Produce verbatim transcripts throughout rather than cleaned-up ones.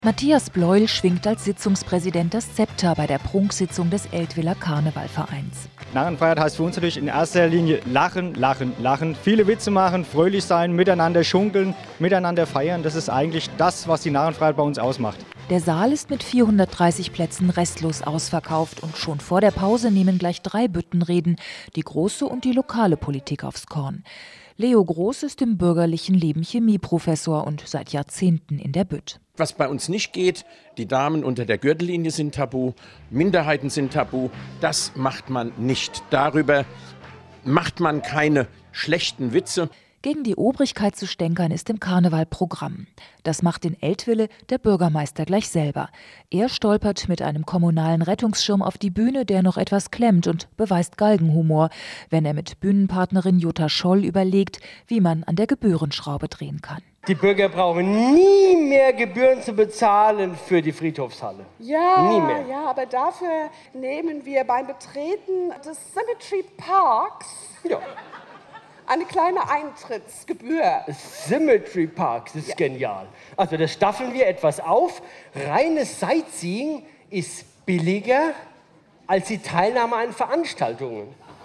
Matthias Bleuel schwingt als Sitzungspräsident das Zepter bei der Prunksitzung des Eltwiler Karnevalvereins. Narrenfreiheit heißt für uns natürlich in erster Linie lachen, lachen, lachen, viele Witze machen, fröhlich sein, miteinander schunkeln, miteinander feiern. Das ist eigentlich das, was die Narrenfreiheit bei uns ausmacht. Der Saal ist mit vierhundertdreißig Plätzen restlos ausverkauft und schon vor der Pause nehmen gleich drei Büttenreden, die große und die lokale Politik aufs Korn. Leo Groß ist im bürgerlichen Leben Chemieprofessor und seit Jahrzehnten in der Bütt. Was bei uns nicht geht, die Damen unter der Gürtellinie sind tabu, Minderheiten sind tabu, das macht man nicht. Darüber macht man keine schlechten Witze. Gegen die Obrigkeit zu stänkern ist im Karneval Programm. Das macht in Eltville der Bürgermeister gleich selber. Er stolpert mit einem kommunalen Rettungsschirm auf die Bühne, der noch etwas klemmt, und beweist Galgenhumor, wenn er mit Bühnenpartnerin Jutta Scholl überlegt, wie man an der Gebührenschraube drehen kann. Die Bürger brauchen nie mehr Gebühren zu bezahlen für die Friedhofshalle. Ja, nie mehr. ja, aber dafür nehmen wir beim Betreten des Cemetery Parks Ja. eine kleine Eintrittsgebühr. Cemetery Parks, das ist ja genial. Also das staffeln wir etwas auf. Reines Sightseeing ist billiger als die Teilnahme an Veranstaltungen.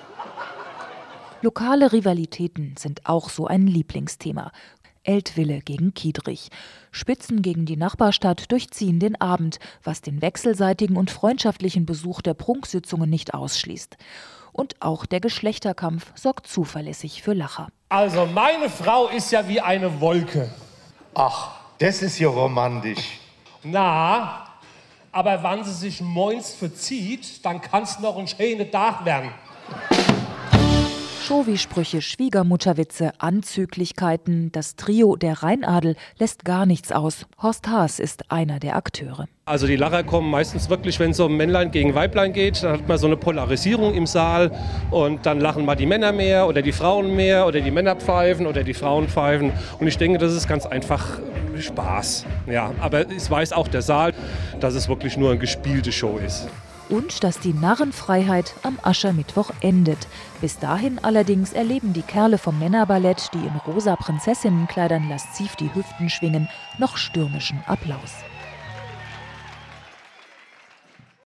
Lokale Rivalitäten sind auch so ein Lieblingsthema. Eltville gegen Kiedrich. Spitzen gegen die Nachbarstadt durchziehen den Abend, was den wechselseitigen und freundschaftlichen Besuch der Prunksitzungen nicht ausschließt. Und auch der Geschlechterkampf sorgt zuverlässig für Lacher. Also meine Frau ist ja wie eine Wolke. Ach, das ist ja romantisch. Na, aber wenn sie sich moins verzieht, dann kann's noch ein schöner Tag werden. Schowi-Sprüche, Schwiegermutterwitze, Anzüglichkeiten, das Trio der Rheinadel lässt gar nichts aus. Horst Haas ist einer der Akteure. Also die Lacher kommen meistens wirklich, wenn es um Männlein gegen Weiblein geht. Dann hat man so eine Polarisierung im Saal und dann lachen mal die Männer mehr oder die Frauen mehr oder die Männer pfeifen oder die Frauen pfeifen. Und ich denke, das ist ganz einfach Spaß. Ja, aber es weiß auch der Saal, dass es wirklich nur eine gespielte Show ist. Und dass die Narrenfreiheit am Aschermittwoch endet. Bis dahin allerdings erleben die Kerle vom Männerballett, die in rosa Prinzessinnenkleidern lasziv die Hüften schwingen, noch stürmischen Applaus.